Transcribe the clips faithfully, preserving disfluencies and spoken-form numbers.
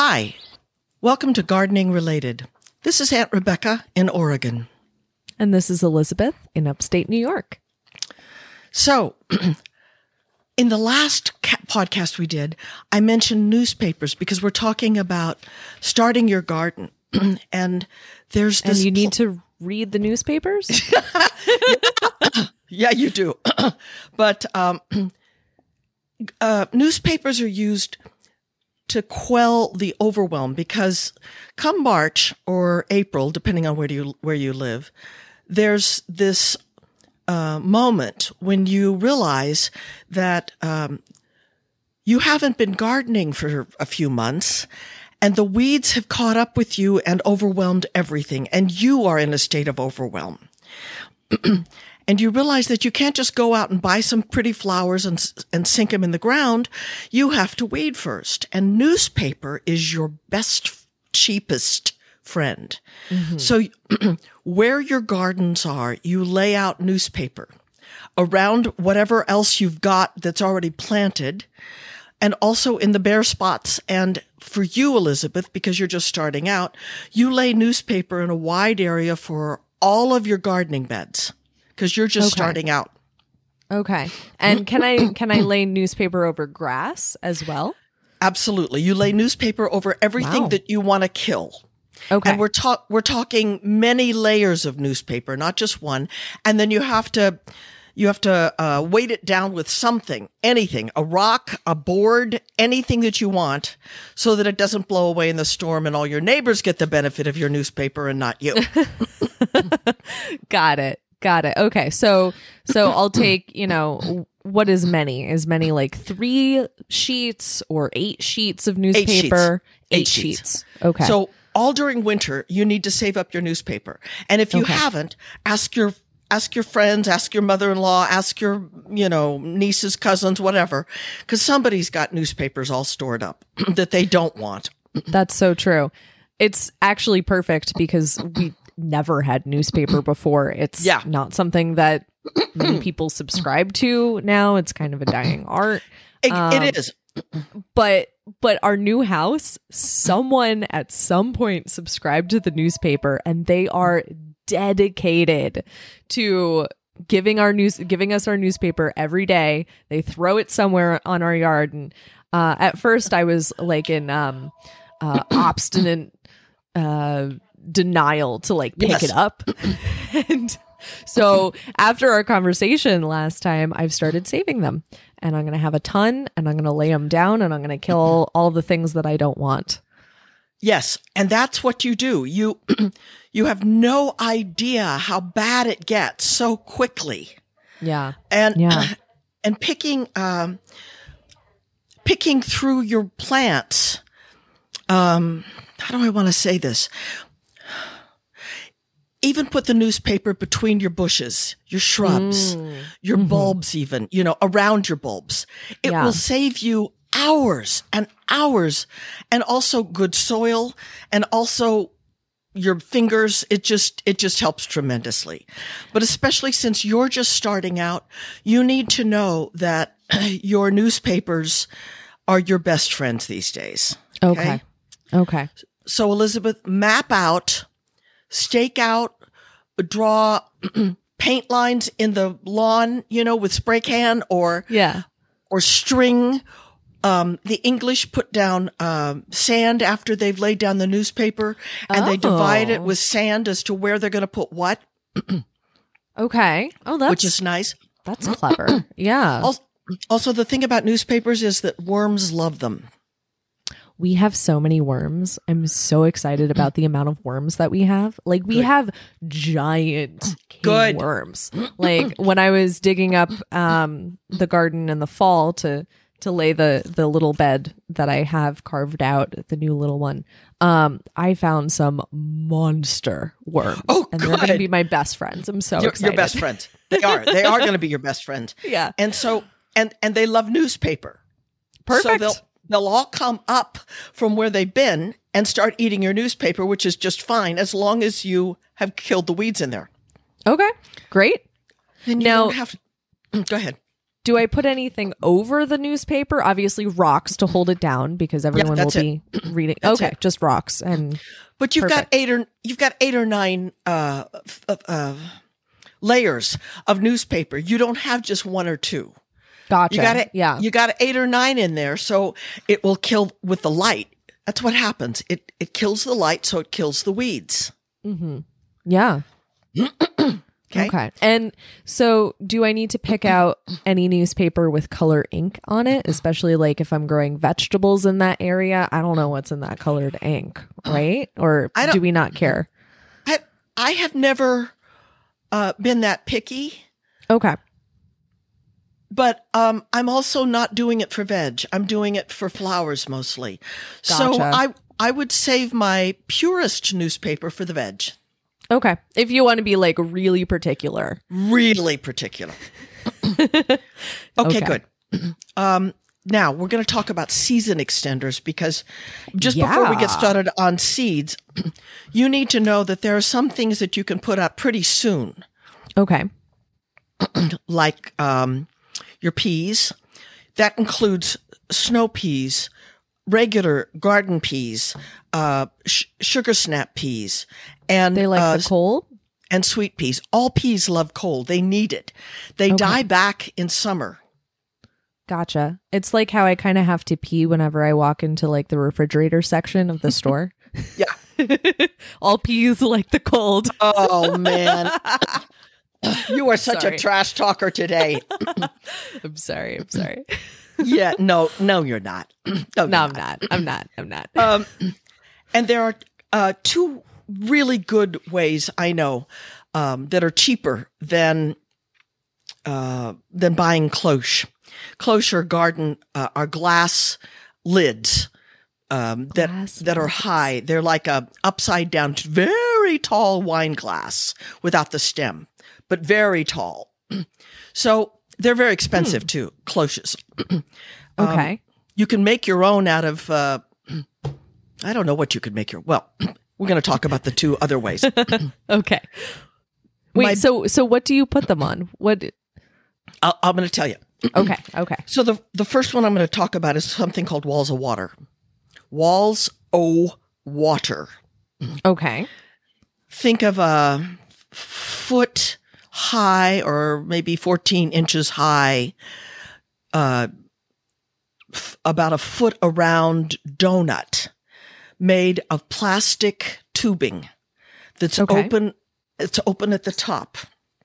Hi, welcome to Gardening Related. This is Aunt Rebecca in Oregon. And this is Elizabeth in upstate New York. So, in the last ca- podcast we did, I mentioned newspapers because we're talking about starting your garden. and there's this... And you need to read the newspapers? Yeah, you do. But um, uh, newspapers are used to quell the overwhelm because come March or April, depending on where you where you live, there's this uh, moment when you realize that um, you haven't been gardening for a few months and the weeds have caught up with you and overwhelmed everything, and you are in a state of overwhelm. And you realize that you can't just go out and buy some pretty flowers and and sink them in the ground. You have to weed first. And newspaper is your best, cheapest friend. Mm-hmm. So where your gardens are, you lay out newspaper around whatever else you've got that's already planted, and also in the bare spots. And for you, Elizabeth, because you're just starting out, you lay newspaper in a wide area for all of your gardening beds. Because you're just okay. starting out. Okay. And can I can I lay newspaper over grass as well? Absolutely. You lay newspaper over everything Wow. that you want to kill. Okay. And we're talk we're talking many layers of newspaper, not just one. And then you have to you have to uh, weight it down with something, anything, a rock, a board, anything that you want, so that it doesn't blow away in the storm and all your neighbors get the benefit of your newspaper and not you. Got it. Got it. Okay. So, so I'll take, you know, what is many? Is many like three sheets or eight sheets of newspaper? Eight sheets. Eight, Eight sheets. sheets. Okay. So all during winter, you need to save up your newspaper. And if you Okay. haven't, ask your, ask your friends, ask your mother-in-law, ask your, you know, nieces, cousins, whatever, because somebody's got newspapers all stored up that they don't want. That's so true. It's actually perfect because we never had newspaper before. It's Yeah. not something that many people subscribe to now. It's kind of a dying art. It, Um, it is. But but our new house, someone at some point subscribed to the newspaper, and they are dedicated to giving our news giving us our newspaper every day. They throw it somewhere on our yard. And uh, at first I was like in um uh, obstinate uh denial to like pick Yes. it up. And so after our conversation last time, I've started saving them, and I'm going to have a ton, and I'm going to lay them down, and I'm going to kill all the things that I don't want. Yes. And that's what you do. You, you have no idea how bad it gets so quickly. Yeah. And, Yeah. and picking, um, picking through your plants. Um, how do I want to say this? Even put the newspaper between your bushes, your shrubs, Mm. your Mhm. bulbs, even, you know, around your bulbs. It Yeah. will save you hours and hours, and also good soil, and also your fingers. It just, it just helps tremendously. But especially since you're just starting out, you need to know that your newspapers are your best friends these days. Okay. Okay. So, Elizabeth, map out, stake out, draw paint lines in the lawn, you know, with spray can or Yeah. or string. Um, the English put down um, sand after they've laid down the newspaper, and they divide it Oh. with sand as to where they're going to put what, Okay. Oh, that's which is nice. that's clever. Yeah. Also, also, the thing about newspapers is that worms love them. We have so many worms. I'm so excited about the amount of worms that we have. Like we Good. have giant king Good. worms. Like when I was digging up um, the garden in the fall to to lay the the little bed that I have carved out, the new little one, um, I found some monster worms. Oh, and they're going to good. be my best friends. I'm so Your, excited. your best friends. They are. They are going to be your best friends. Yeah. And so, and and they love newspaper. So Perfect. they'll they'll all come up from where they've been and start eating your newspaper, which is just fine as long as you have killed the weeds in there. Okay. Great. Then you Now- don't have to. Go ahead. Do I put anything over the newspaper? Obviously rocks to hold it down because everyone will that's be reading. That's Okay, it. just rocks. And But you've Perfect. got eight or you've got eight or nine uh, f- uh, layers of newspaper. You don't have just one or two. gotcha. You got it. Yeah. You got eight or nine in there, so it will kill with the light. That's what happens. It it kills the light, so it kills the weeds. yeah. Okay. Okay. And so do I need to pick out any newspaper with color ink on it, especially like if I'm growing vegetables in that area? I don't know what's in that colored ink, right? Or I don't- do we not care? I I have never uh, been that picky, Okay. but um, I'm also not doing it for veg. I'm doing it for flowers mostly. So Gotcha. I I would save my purest newspaper for the veg. Okay. If you want to be like really particular. Really particular. okay, Okay. good. Um, now we're going to talk about season extenders because just before we get Yeah. started on seeds, you need to know that there are some things that you can put out pretty soon, Okay. like um, your peas. That includes snow peas, regular garden peas, uh, sh- sugar snap peas, and They like uh, the cold? and sweet peas. All peas love cold. They need it. They Okay. die back in summer. Gotcha. It's like how I kind of have to pee whenever I walk into like the refrigerator section of the store. Yeah. All peas like the cold. Oh man. You are such Sorry. a trash talker today. I'm sorry. I'm sorry. Yeah, no, no, you're not. No, No, you're I'm not. I'm not. I'm not. Um, and there are uh, two really good ways I know um, that are cheaper than uh, than buying cloche. Cloche or garden uh, are glass lids um, that Glass that are lids. high. They're like a upside down, very tall wine glass without the stem, but very tall. So they're very expensive Hmm. too. Cloches. Okay. You can make your own out of. Uh, I don't know what you could make your. Well, we're going to talk about the two other ways. Okay. Wait, My- so so what do you put them on? What I'll, I'm going to tell you. Okay, okay. So the the first one I'm going to talk about is something called walls of water. Walls o water. Okay. Think of a foot high or maybe fourteen inches high, uh, f- about a foot around donut made of plastic tubing that's Okay. open. It's open at the top.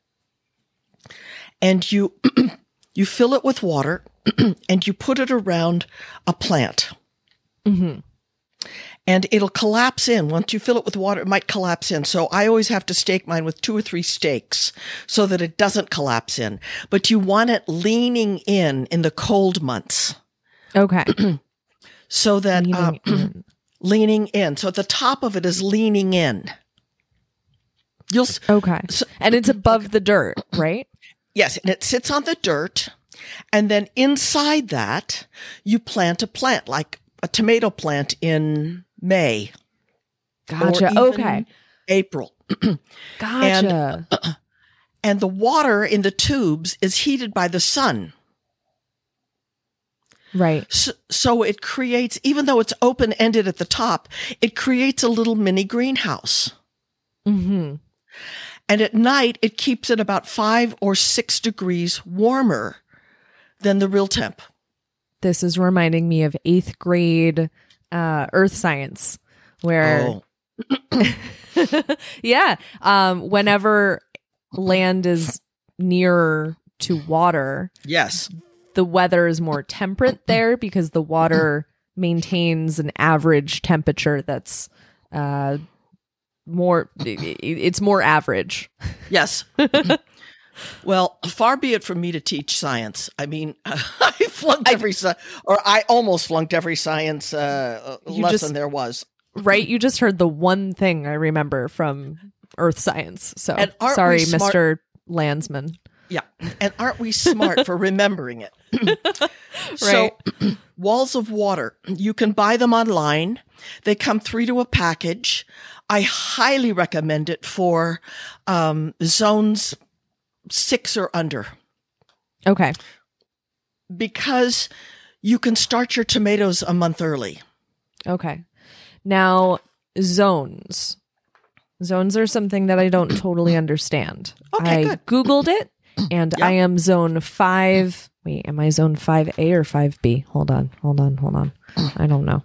And you you fill it with water and you put it around a plant. Mm-hmm. And it'll collapse in. Once you fill it with water, it might collapse in. So I always have to stake mine with two or three stakes so that it doesn't collapse in. But you want it leaning in in the cold months Okay. so that Leaning um, in. leaning in. So the top of it is leaning in. You'll s- Okay. So- And it's above the dirt, right? yes, and it sits on the dirt, and then inside that you plant a plant like a tomato plant in May. Gotcha. Or even Okay. April. Gotcha. And the water in the tubes is heated by the sun. right. So, so it creates, even though it's open-ended at the top, it creates a little mini greenhouse. Mm-hmm. And at night, it keeps it about five or six degrees warmer than the real temp. This is reminding me of eighth grade uh, earth science, where Oh, yeah, um, whenever land is near to water, yes. the weather is more temperate there because the water maintains an average temperature that's uh, more. it- It's more average. Yes. Well, far be it from me to teach science. I mean, I flunked every, sci- or I almost flunked every science uh, You lesson just- there was. Right? You just heard the one thing I remember from earth science. So And aren't sorry, we smart- Mister Landsman. Yeah. And aren't we smart for remembering it? So, walls of water, you can buy them online. They come three to a package. I highly recommend it for um, zones six or under. Okay. because you can start your tomatoes a month early. Okay. Now, zones. Zones are something that I don't totally understand. Okay, I good. Googled it, and Yep. I am zone five. Wait, am I zone five A or five B? Hold on, hold on, hold on. I don't know.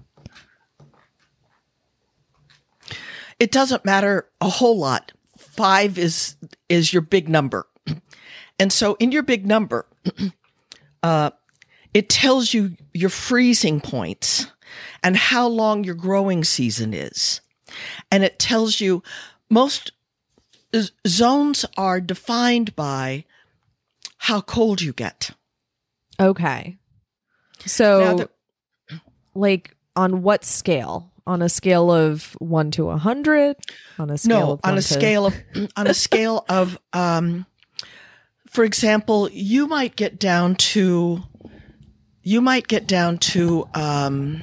It doesn't matter a whole lot. Five is is your big number. And so in your big number, uh, it tells you your freezing points and how long your growing season is. And it tells you most z- zones are defined by how cold you get. Okay. So, Now the- like, on what scale? On a scale of one to a hundred? On a scale No, of on one a to- scale of on a scale of, um, for example, you might get down to you might get down to um,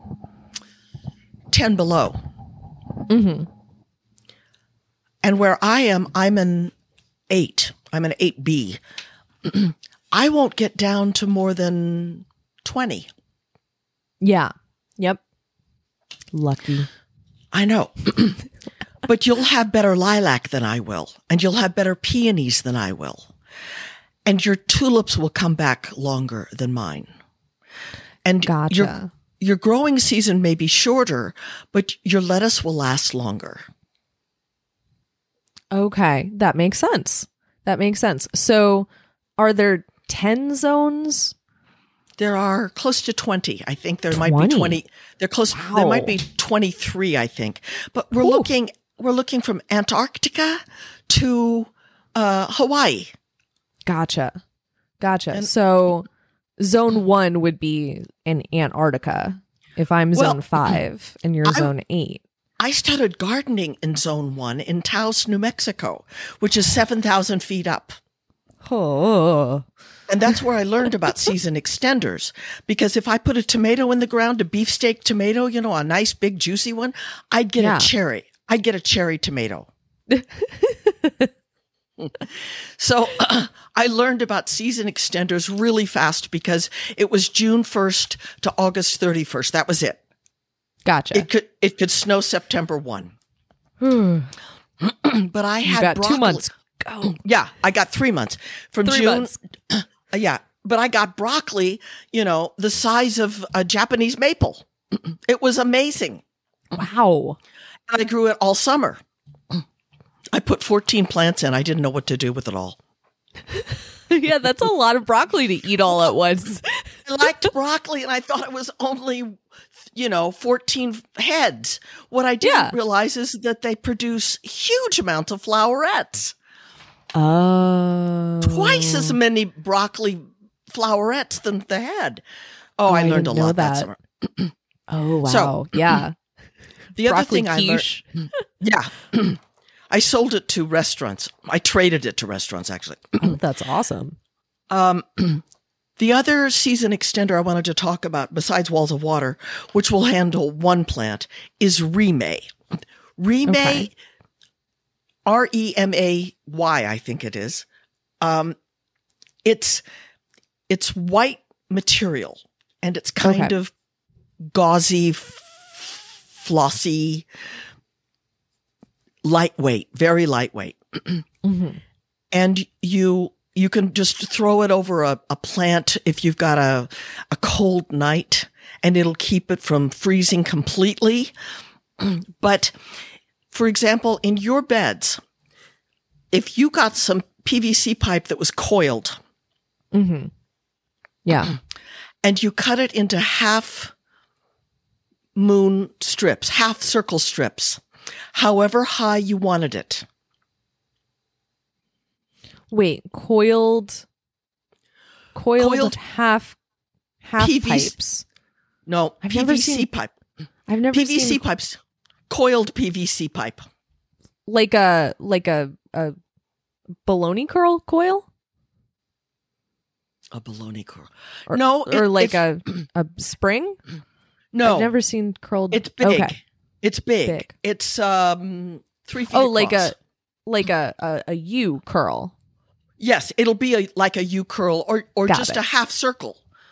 ten below, Mhm. and where I am, I'm an eight. I'm an eight B. I won't get down to more than twenty. Yeah. Yep. Lucky. I know. But you'll have better lilac than I will, and you'll have better peonies than I will. And your tulips will come back longer than mine. And Gotcha. your your growing season may be shorter, but your lettuce will last longer. Okay, that makes sense. That makes sense. So, are there ten zones? There are close to twenty. I think there might twenty? be twenty. They're close. Wow. There might be twenty-three, I think. But we're Ooh. looking we're looking from Antarctica to uh, Hawaii. Gotcha. Gotcha. And- so, zone one would be in Antarctica if I'm Well, zone five and you're I- zone eight. I started gardening in Zone One in Taos, New Mexico, which is seven thousand feet up. Oh. And that's where I learned about season extenders. Because if I put a tomato in the ground, a beefsteak tomato, you know, a nice big juicy one, I'd get Yeah. a cherry. I'd get a cherry tomato. So I learned about season extenders really fast because it was June first to August thirty-first. That was it. Gotcha. It could it could snow September first. you But I had got broccoli. two months. Go. Yeah, I got three months from Three June. months. Yeah, but I got broccoli, you know, the size of a Japanese maple. It was amazing. Wow. And I grew it all summer. I put fourteen plants in. I didn't know what to do with it all. Yeah, that's a lot of broccoli to eat all at once. I liked broccoli and I thought it was only, you know, fourteen heads. What I didn't Yeah. realize is that they produce huge amounts of flowerets. Oh. Twice as many broccoli flowerets than the head. Oh, Oh, I I learned a didn't know lot that. that. summer. Oh, wow. So- yeah. The other Broccoli thing I learned, quiche. yeah, I sold it to restaurants. I traded it to restaurants, actually. Oh, that's awesome. Um, the other season extender I wanted to talk about, besides Walls of Water, which will handle one plant, is Remay. Remay, Okay. R E M A Y, I think it is. Um, it's it's white material, and it's kind Okay. of gauzy, f- flossy, lightweight, very lightweight. Mhm. And you you can just throw it over a, a plant if you've got a a cold night, and it'll keep it from freezing completely. But for example, in your beds, if you got some P V C pipe that was coiled Mhm. Yeah. and you cut it into half moon strips, half circle strips, however high you wanted it. Wait, coiled coiled, Coiled half half P V C pipes. No, I've never P V C seen- pipe. I've never P V C seen pipes. Coiled P V C pipe. like a like a a baloney curl coil A baloney curl. or, No, or it- like it's- a a spring. No, I've never seen curled. it's big. Okay. It's big. Big. It's um three feet. Oh, like across. a like a, a a U curl. Yes, it'll be a like a U curl or or Got just it. a half circle.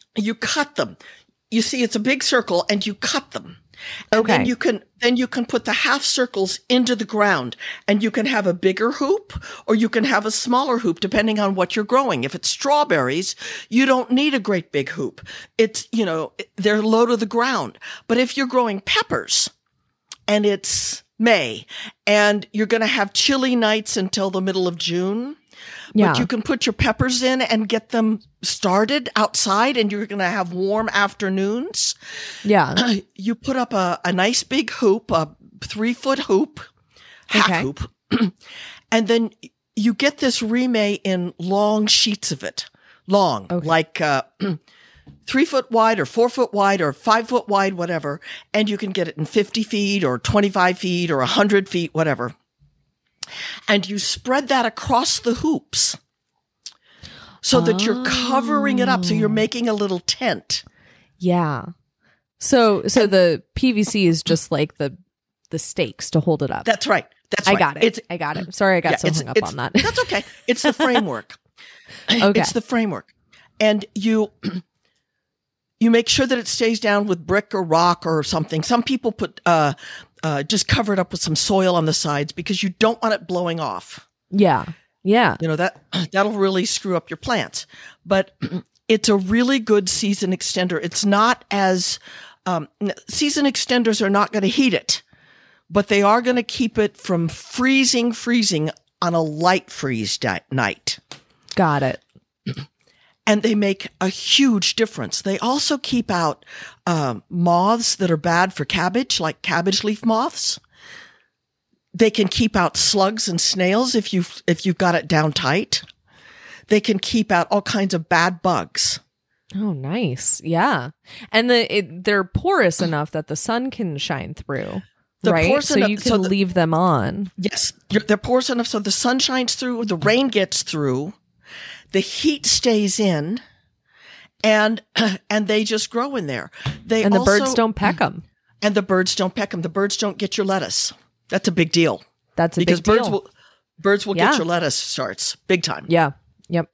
you cut them. You see, it's a big circle, and you cut them. And Okay. then you can then you can put the half circles into the ground, and you can have a bigger hoop or you can have a smaller hoop depending on what you're growing. If it's strawberries, you don't need a great big hoop. It's, you know, they're low to the ground. But if you're growing peppers and it's May and you're going to have chilly nights until the middle of June, Yeah. but you can put your peppers in and get them started outside, and you're going to have warm afternoons. Yeah. You put up a, a nice big hoop, a three foot hoop, half Okay. hoop, and then you get this remay in long sheets of it, long, Okay. like uh, three foot wide or four foot wide or five foot wide, whatever. And you can get it in fifty feet or twenty-five feet or one hundred feet, whatever. And you spread that across the hoops so that you're covering it up. So you're making a little tent. Yeah. So so the P V C is just like the the stakes to hold it up. That's right. That's I right. got it. It's, I got it. Sorry, I got yeah, so it's- hung up it's- on that. That's okay. It's the framework. Okay. It's the framework. And you you make sure that it stays down with brick or rock or something. Some people put uh uh just cover it up with some soil on the sides because you don't want it blowing off. Yeah. Yeah. You know, that that'll really screw up your plants. But it's a really good season extender. It's not as um n- season extenders are not going to heat it, but they are going to keep it from freezing freezing on a light freeze di- night. Got it. And they make a huge difference. They also keep out um, moths that are bad for cabbage, like cabbage leaf moths. They can keep out slugs and snails if you've, if you've got it down tight. They can keep out all kinds of bad bugs. Oh, nice. Yeah. And the it, they're porous enough that the sun can shine through. The right? porous So enough- you can so the- leave them on. Yes, you're- they're porous enough so the sun shines through, the rain gets through, the heat stays in, and and they just grow in there. They And the also, birds don't peck them. and the birds don't peck them. The birds don't get your lettuce. That's a big deal. That's a Because big deal. birds will birds will Yeah. get your lettuce starts big time. Yeah. Yep.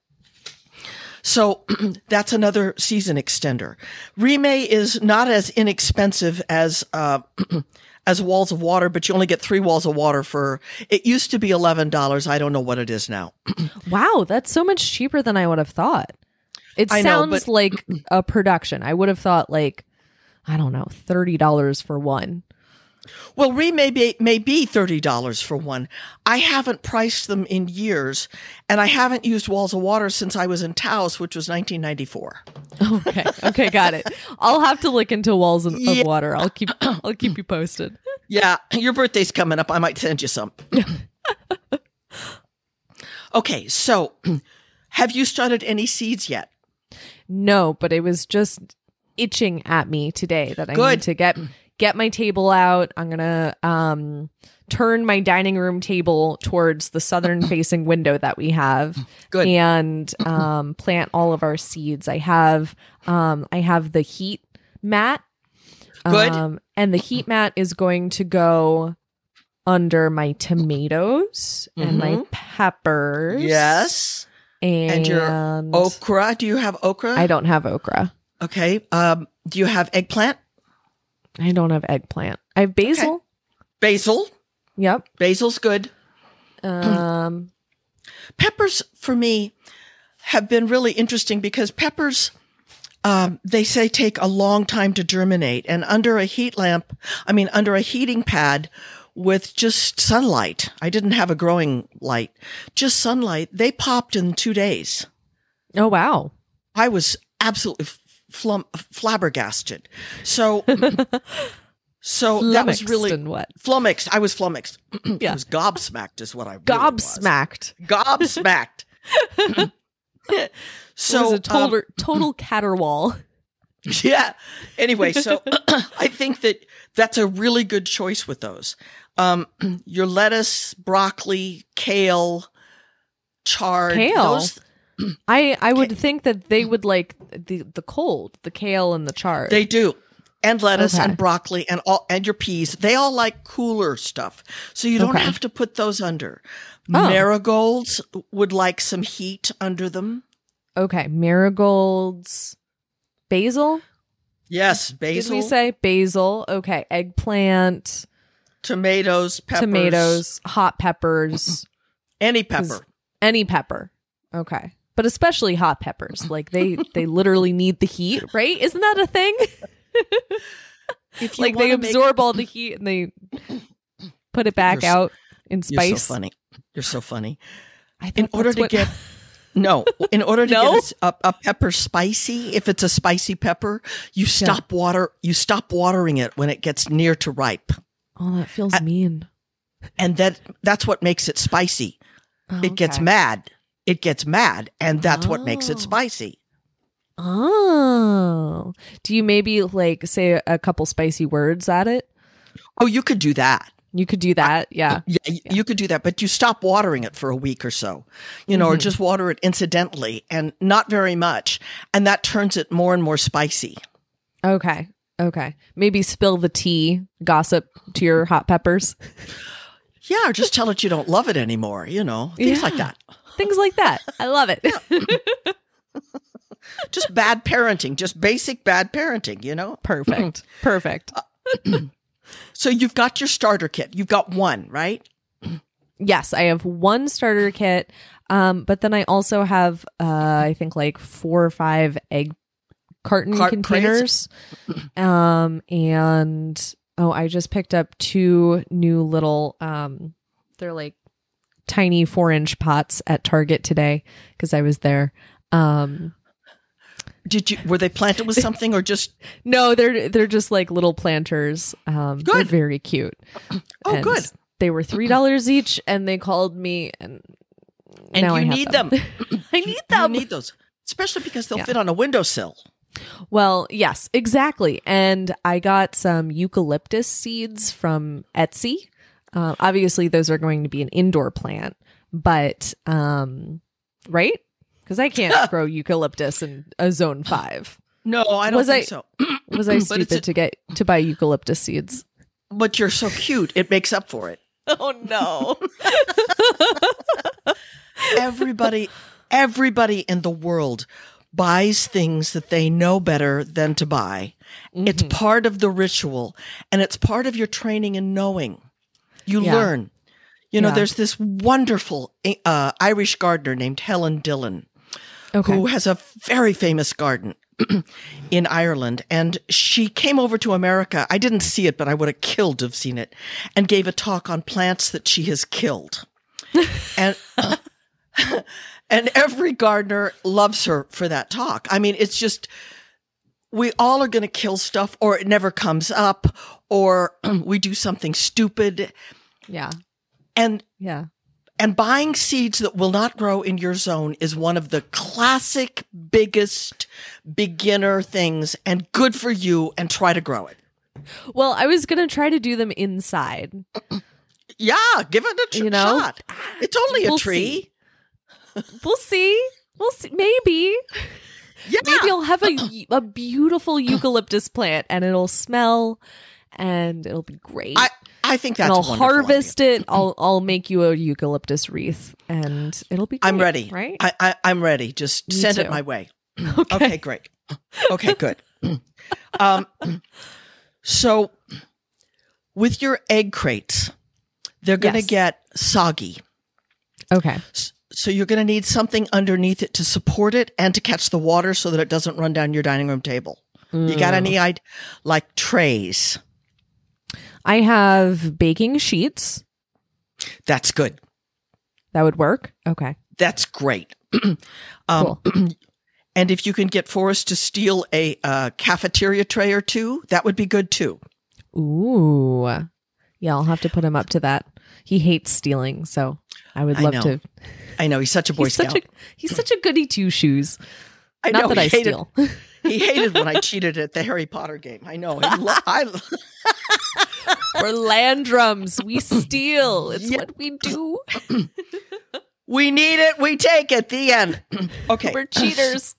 So that's another season extender. Remay is not as inexpensive as uh, as walls of water, but you only get three walls of water for. It used to be eleven dollars. I don't know what it is now. Wow, that's so much cheaper than I would have thought. It I know, sounds but- like a production. I would have thought like, I don't know, thirty dollars for one. Well, remay may, may be thirty dollars for one. I haven't priced them in years, and I haven't used walls of water since I was in Taos, which was nineteen ninety-four. Okay. Okay, got it. I'll have to look into walls of, of Yeah. water. I'll keep I'll keep you posted. Yeah, your birthday's coming up. I might send you some. Okay, so have you started any seeds yet? No, but it was just itching at me today that I Good. need to get get my table out. I'm gonna um turn my dining room table towards the southern facing window that we have. Good. And um plant all of our seeds. I have um I have the heat mat. Good. Um, and the heat mat is going to go under my tomatoes and my Mhm. peppers. Yes. And, And your Okra. Do you have okra? I don't have okra. Okay. Um, do you have eggplant? I don't have eggplant. I have basil. Basil. Yep. Basil's good. Um Peppers, for me, have been really interesting because peppers, um, they say take a long time to germinate. And under a heat lamp, I mean, under a heating pad with just sunlight, I didn't have a growing light, just sunlight, they popped in two days. oh wow. I was absolutely flum- flabbergasted. So, so that was Flummoxed really and what? flummoxed. I was flummoxed. Yeah. I was gobsmacked is what I really was. Gobsmacked. Gobsmacked. So so it was a total um, total caterwaul. yeah. Anyway, so I think that that's a really good choice with those. Um, your lettuce, broccoli, kale, chard. Kale? Those, I I would think that they would like the the cold, the kale and the chard. they do. And lettuce Okay. and broccoli and all and your peas. They all like cooler stuff. So you don't Okay. have to put those under. Oh. Marigolds would like some heat under them. Okay, marigolds. Basil? Yes, basil. Did we say basil? Okay. Eggplant, tomatoes, peppers. tomatoes, hot peppers. Any pepper. Any pepper. Okay. But especially hot peppers. Like they, they literally need the heat, right? Isn't that a thing? If you like they absorb make... all the heat and they put it back you're out so, in spice. You're so funny. You're so funny. I in order to what... get no, in order to no? get a, a pepper spicy, if it's a spicy pepper, you stop yeah. water. You stop watering it when it gets near to ripe. Oh, that feels and, mean. And that that's what makes it spicy. Oh, it gets okay. mad. It gets mad, and that's oh. what makes it spicy. Oh, do you maybe like say a couple spicy words at it? Oh, you could do that. You could do that. Yeah. yeah. Yeah, you could do that, but you stop watering it for a week or so, you know, mm-hmm. or just water it incidentally and not very much. And that turns it more and more spicy. Okay. Okay. Maybe spill the tea, gossip to your hot peppers. Yeah. Or just tell it you don't love it anymore, you know, things yeah. like that. Things like that. I love it. Yeah. Just bad parenting, just basic bad parenting, you know? Perfect. Perfect. Uh, so you've got your starter kit. You've got one, right? Yes, I have one starter kit. Um, but then I also have, uh, I think like four or five egg carton Cart- containers. um, and, oh, I just picked up two new little, um, they're like tiny four inch pots at Target today because I was there. Um, Did you, were they planted with something or just? No, they're, they're just like little planters. Um, good. They're very cute. Oh, and good. They were three dollars each and they called me and, and now you I have need them. them. I need them. You need those, especially because they'll Yeah. fit on a windowsill. Well, yes, exactly. And I got some eucalyptus seeds from Etsy. Uh, obviously, those are going to be an indoor plant, but, um, right? Because I can't grow eucalyptus in a zone five. No, I don't was think I, so. Was I a, stupid to get to buy eucalyptus seeds? But you're so cute. It makes up for it. Oh, no. everybody, everybody in the world buys things that they know better than to buy. Mm-hmm. It's part of the ritual, and it's part of your training and knowing. You yeah. learn. You know, yeah. there's this wonderful uh, Irish gardener named Helen Dillon, okay. who has a very famous garden in Ireland. And she came over to America. I didn't see it, but I would have killed to have seen it, and gave a talk on plants that she has killed. and uh, and every gardener loves her for that talk. I mean, it's just, we all are going to kill stuff, or it never comes up, or we do something stupid. Yeah. And yeah. And buying seeds that will not grow in your zone is one of the classic, biggest beginner things, and good for you, and try to grow it. Well, I was going to try to do them inside. Yeah, give it a tr- you know? shot. It's only we'll a tree. See. We'll see. We'll see. Maybe. Yeah. Maybe I'll have a, a beautiful eucalyptus plant and it'll smell and it'll be great. I, I think that's and I'll a wonderful harvest idea. it. I'll I'll make you a eucalyptus wreath and it'll be great, I'm ready. Right? I, I, I'm ready. Just Me send too. it my way. Okay. Okay, great. Okay, good. um, so with your egg crates, they're going to Yes. get soggy. Okay. So you're going to need something underneath it to support it and to catch the water so that it doesn't run down your dining room table. Mm. You got any idea? Like trays. I have baking sheets. That's good. That would work. Okay. That's great. um, Cool. And if you can get Forrest to steal a uh, cafeteria tray or two, that would be good too. Ooh. Yeah, I'll have to put him up to that. He hates stealing, so I would I love know. to. I know. He's such a Boy He's Scout. such a he's such a goody two shoes. I Not know. that he I hated, steal. He hated when I cheated at the Harry Potter game. I know. He lo- I, We're Landrums. We steal. It's Yeah. what we do. we need it. We take it. The end. Okay. We're cheaters.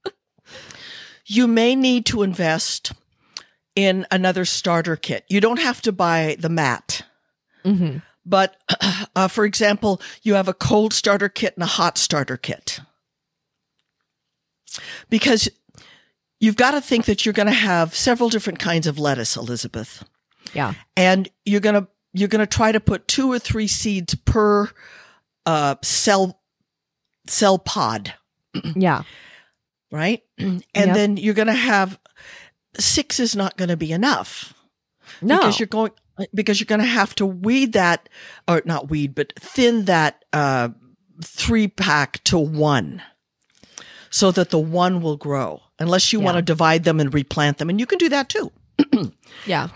You may need to invest in another starter kit. You don't have to buy the mat. Mm-hmm. But, uh, for example, you have a cold starter kit and a hot starter kit. Because you've got to think that you're going to have several different kinds of lettuce, Elizabeth. Yeah. And you're going to, you're going to try to put two or three seeds per uh, cell, cell pod. Yeah. Right. And Yep. then you're going to have, six is not going to be enough. No. Because you're going, because you're going to have to weed that, or not weed, but thin that uh, three pack to one so that the one will grow, unless you Yeah. want to divide them and replant them. And you can do that too. Yeah.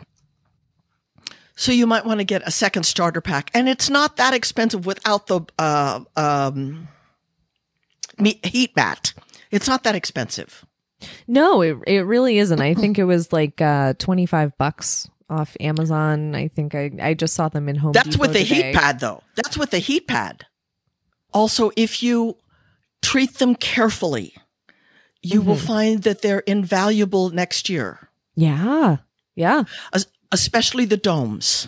So you might want to get a second starter pack. And it's not that expensive without the uh, um, me- heat mat. It's not that expensive. No, it it really isn't. I think it was like uh, twenty-five bucks off Amazon. I think I, I just saw them in Home That's Depot with the today. heat pad, though. That's with the heat pad. Also, if you treat them carefully, you will Mhm. find that they're invaluable next year, Yeah. Yeah. es- especially the domes.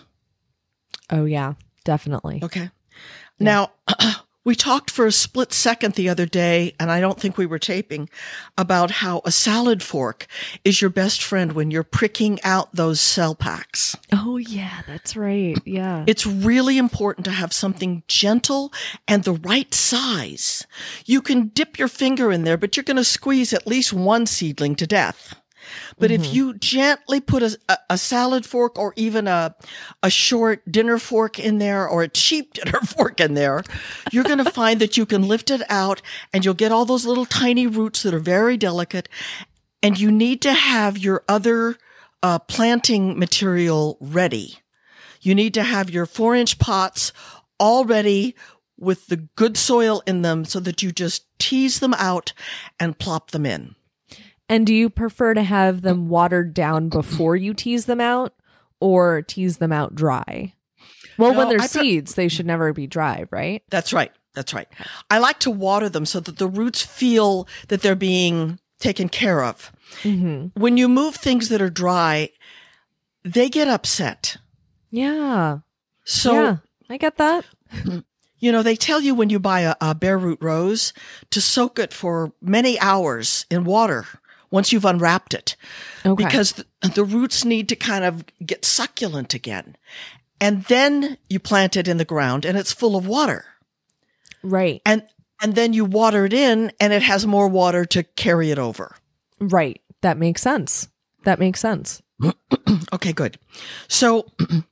Oh, yeah. Definitely. Okay. Now, we talked for a split second the other day, and I don't think we were taping, about how a salad fork is your best friend when you're pricking out those cell packs. Oh, yeah. That's right. Yeah. It's really important to have something gentle and the right size. You can dip your finger in there, but you're going to squeeze at least one seedling to death. But Mm-hmm. if you gently put a, a, a salad fork or even a, a short dinner fork in there or a cheap dinner fork in there, you're going to find that you can lift it out and you'll get all those little tiny roots that are very delicate. And you need to have your other uh, planting material ready. You need to have your four inch pots all ready with the good soil in them so that you just tease them out and plop them in. And do you prefer to have them watered down before you tease them out or tease them out dry? Well, No, when they're I pre- seeds, they should never be dry, right? That's right. That's right. I like to water them so that the roots feel that they're being taken care of. Mm-hmm. When you move things that are dry, they get upset. Yeah. So, yeah. I get that. you know, they tell you when you buy a, a bare root rose to soak it for many hours in water once you've unwrapped it. Okay. Because the, the roots need to kind of get succulent again. And then you plant it in the ground and it's full of water. Right. And and then you water it in and it has more water to carry it over. Right. That makes sense. That makes sense. Okay, good. So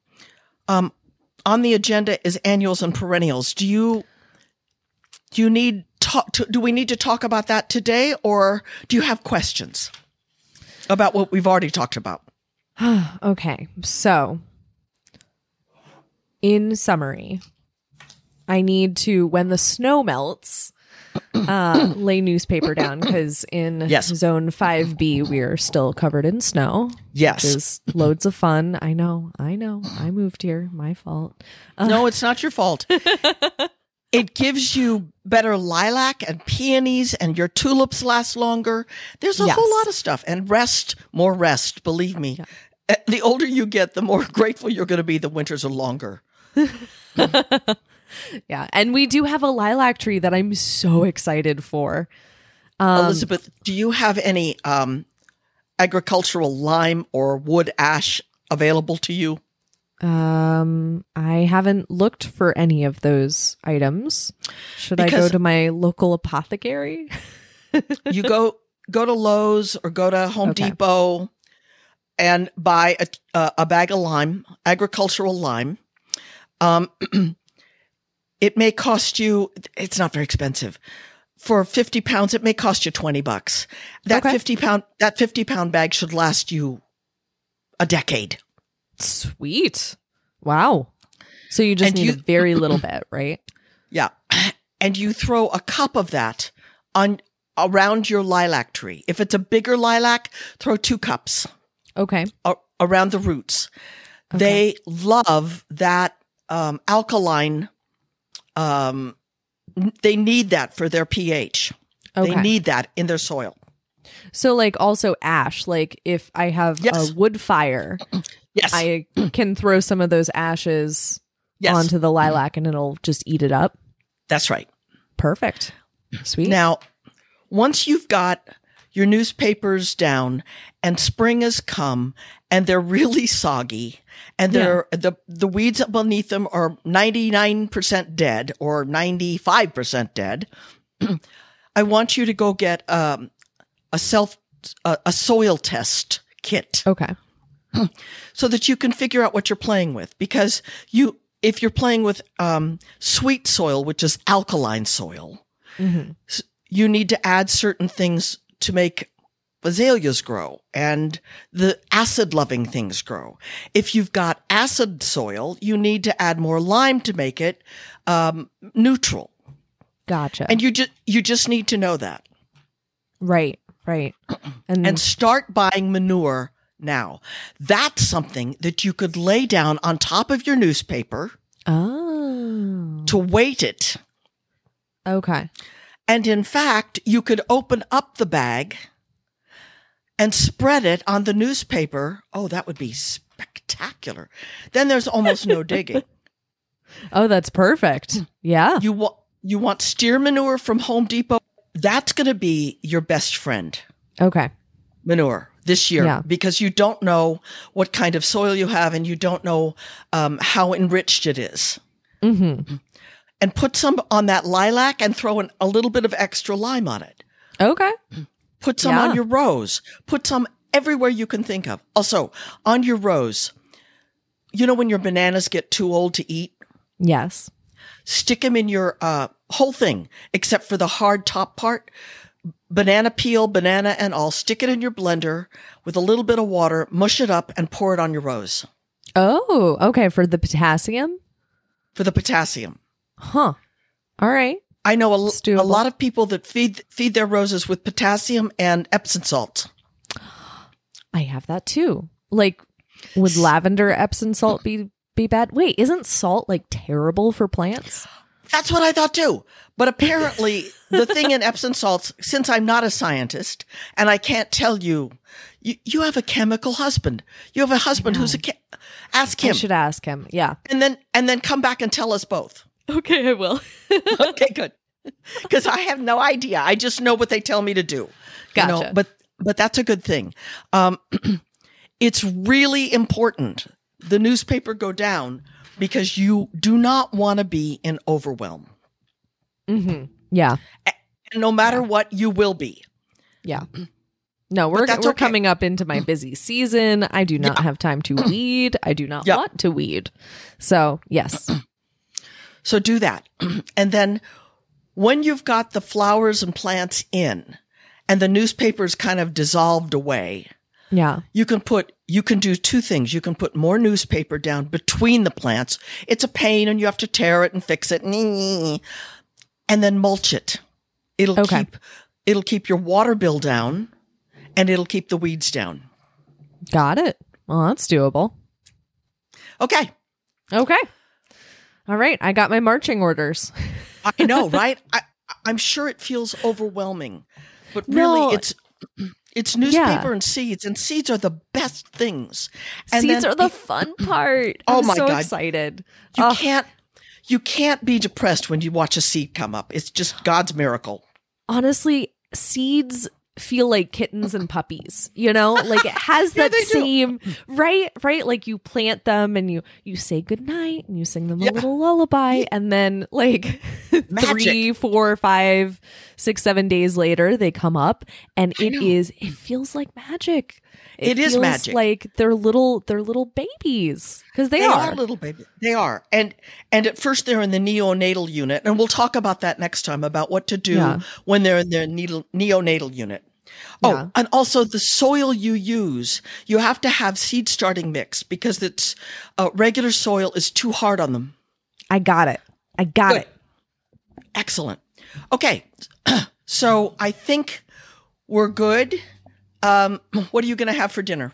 um on the agenda is annuals and perennials. Do you do you need talk to, do we need to talk about that today, or do you have questions about what we've already talked about? Okay. So, in summary, I need to, when the snow melts, uh, lay newspaper down because in Yes. zone five B, we are still covered in snow. Yes. Which is loads of fun. I know. I know. I moved here. My fault. Uh, No, it's not your fault. It gives you better lilac and peonies, and your tulips last longer. There's a Yes. whole lot of stuff. And rest, more rest, believe me. Uh, The older you get, the more grateful you're going to be the winters are longer. Yeah. And we do have a lilac tree that I'm so excited for. Um, Elizabeth, do you have any um, agricultural lime or wood ash available to you? Um, I haven't looked for any of those items. Should I go Because- to my local apothecary? You go go to Lowe's or go to Home Okay. Depot and buy a, a, a bag of lime, agricultural lime. Um, it may cost you, it's not very expensive. For fifty pounds, it may cost you twenty bucks. That Okay. fifty pound, that fifty pound bag should last you a decade. Sweet. Wow. So you just And need you- a very little bit, right? Yeah. And you throw a cup of that on around your lilac tree. If it's a bigger lilac, throw two cups Okay. a- around the roots. They love that um, alkaline. Um, n- they need that for their pH. Okay. They need that in their soil. So like also ash, like if I have Yes. a wood fire, Yes. I can throw some of those ashes yes. onto the lilac and it'll just eat it up. That's right. Perfect. Sweet. Now, once you've got your newspapers down and spring has come and they're really soggy and they're yeah. the the weeds beneath them are ninety-nine percent dead or ninety-five percent dead, I want you to go get um, a self a, a soil test kit. Okay. So that you can figure out what you're playing with, because you if you're playing with um, sweet soil, which is alkaline soil, mm-hmm. you need to add certain things to make azaleas grow and the acid loving things grow. If you've got acid soil, you need to add more lime to make it um, neutral. Gotcha. And you just you just need to know that. Right, right. And, and start buying manure now. That's something that you could lay down on top of your newspaper oh. to weight it. Okay. And in fact, you could open up the bag and spread it on the newspaper. Oh, that would be spectacular. Then there's almost no digging. Oh, that's perfect. Yeah. You want you want steer manure from Home Depot. That's going to be your best friend. Okay. Manure this year, yeah. because you don't know what kind of soil you have and you don't know um, how enriched it is. Mm-hmm. And put some on that lilac and throw in a little bit of extra lime on it. Okay. Put some yeah. on your rose. Put some everywhere you can think of. Also, on your rose, you know when your bananas get too old to eat? Yes. Stick them in your uh, whole thing, except for the hard top part. Banana peel, banana and all. Stick it in your blender with a little bit of water, mush it up, and pour it on your rose. Oh, okay. For the potassium? For the potassium. Huh. All right. I know a, a lot of people that feed feed their roses with potassium and Epsom salt. I have that too. Like, would lavender Epsom salt be, be bad? Wait, isn't salt like terrible for plants? That's what I thought too. But apparently the thing in Epsom salts, since I'm not a scientist and I can't tell you, you, you have a chemical husband. You have a husband who's a, che- ask him. I should ask him. Yeah. And then, and then come back and tell us both. Okay, I will. Okay, good. Because I have no idea. I just know what they tell me to do. Gotcha. You know, but, but that's a good thing. Um, it's really important the newspaper go down because you do not want to be in overwhelm. Mm-hmm. Yeah. And no matter yeah. what, you will be. Yeah. No, we're we're okay. coming up into my busy season. I do not yeah. have time to weed. I do not yeah. want to weed. So, yes. So do that. And then when you've got the flowers and plants in and the newspaper's kind of dissolved away, yeah, you can put, you can do two things. You can put more newspaper down between the plants. It's a pain and you have to tear it and fix it. And then mulch it. It'll okay. keep, it'll keep your water bill down and it'll keep the weeds down. Got it. Well, that's doable. Okay. Okay. All right. I got my marching orders. I know, right? I, I'm sure it feels overwhelming, but really no. it's, it's newspaper yeah. and seeds, and seeds are the best things. And seeds then are the it, fun part. Oh I'm my so God. excited. You oh. can't, you can't be depressed when you watch a seed come up. It's just God's miracle. Honestly, seeds feel like kittens and puppies, you know, like it has yeah, that same right right like you plant them and you you say goodnight and you sing them yeah. a little lullaby and then like three four five six seven days later they come up and it is it feels like magic. It, it is feels magic. Like they're little they're little babies because they, they are. are little babies. They are. And and at first they're in the neonatal unit, and we'll talk about that next time about what to do yeah. when they're in their needle, neonatal unit. Oh, yeah. And also the soil you use, you have to have seed starting mix because it's uh, regular soil is too hard on them. I got it. I got Good. it. Excellent. Okay. So I think we're good. Um, what are you going to have for dinner?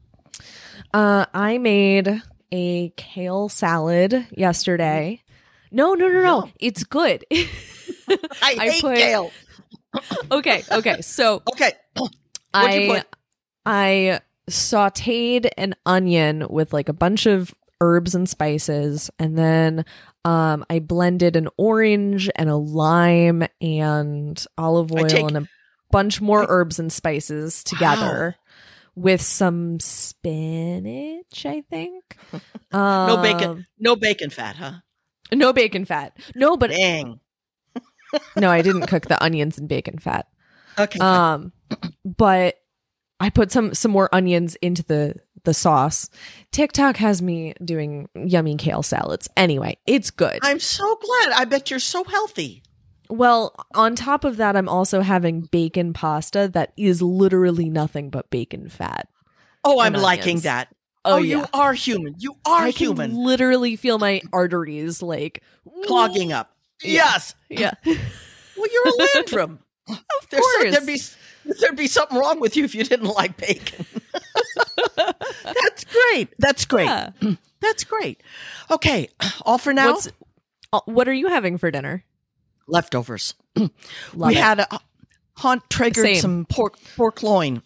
Uh, I made a kale salad yesterday. No, no, no, no. It's good. I, I hate put, kale. Okay, okay. So okay, I I sautéed an onion with like a bunch of herbs and spices, and then um, I blended an orange and a lime and olive oil I take, and a bunch more herbs and spices together with some spinach, I think. Um, No bacon. No bacon fat, huh? No bacon fat. No, but Dang. no, I didn't cook the onions in bacon fat. Okay. fine. Um, but I put some some more onions into the the sauce. TikTok has me doing yummy kale salads. Anyway, it's good. I'm so glad. I bet you're so healthy. Well, on top of that, I'm also having bacon pasta that is literally nothing but bacon fat. Oh, I'm and liking onions. that. Oh, Oh, yeah. you are human. You are I human. can literally feel my arteries like Clogging up. Yeah. Yes. Yeah. Well, you're a Landrum. Of There's course. some- there'd be there'd be something wrong with you if you didn't like bacon. That's great. That's great. Yeah. That's great. Okay, all for now. What's uh, what are you having for dinner? Leftovers. Love we it. had a Hunt triggered Same. some pork pork loin.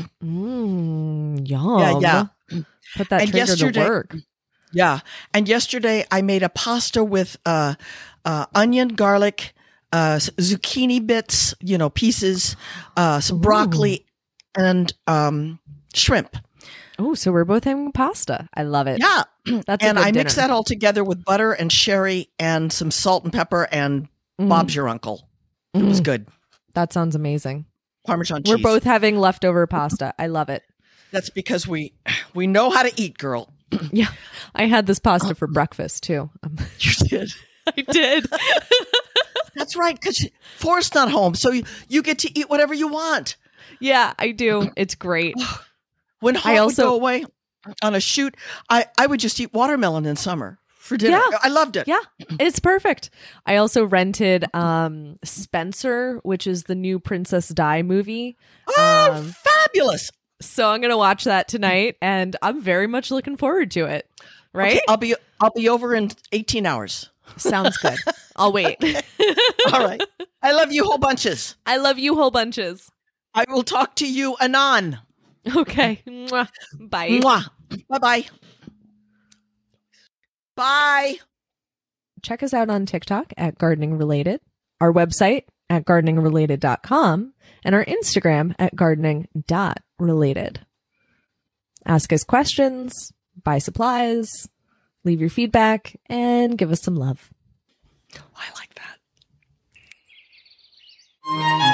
Mm, yum. Yeah, yeah. Put that And trigger yesterday- to work. Yeah, and yesterday I made a pasta with uh, uh, onion, garlic, uh, s- zucchini bits, you know, pieces, uh, some broccoli, and um, shrimp. Oh, so we're both having pasta. I love it. Yeah, That's a and good I mixed dinner. that all together with butter and sherry and some salt and pepper and Mhm. Bob's your uncle. It was Mhm. good. That sounds amazing. Parmesan cheese. We're both having leftover pasta. I love it. That's because we we know how to eat, girl. Yeah. I had this pasta for breakfast too. Um, You did. I did. That's right, because Forrest's not home, so you, you get to eat whatever you want. Yeah, I do. It's great. When Hawk I also- would go away on a shoot, I, I would just eat watermelon in summer for dinner. Yeah. I loved it. Yeah, it's perfect. I also rented um Spencer, which is the new Princess Di movie. Oh, Um, fabulous. So I'm going to watch that tonight and I'm very much looking forward to it. Right? Okay, I'll be I'll be over in eighteen hours. Sounds good. I'll wait. All right. I love you whole bunches. I love you whole bunches. I will talk to you anon. Okay. Mwah. Bye. Mwah. Bye-bye. Bye. Check us out on TikTok at Gardening Related, our website at gardening related dot com, and our Instagram at gardening dot related. Ask us questions, buy supplies, leave your feedback, and give us some love. I like that.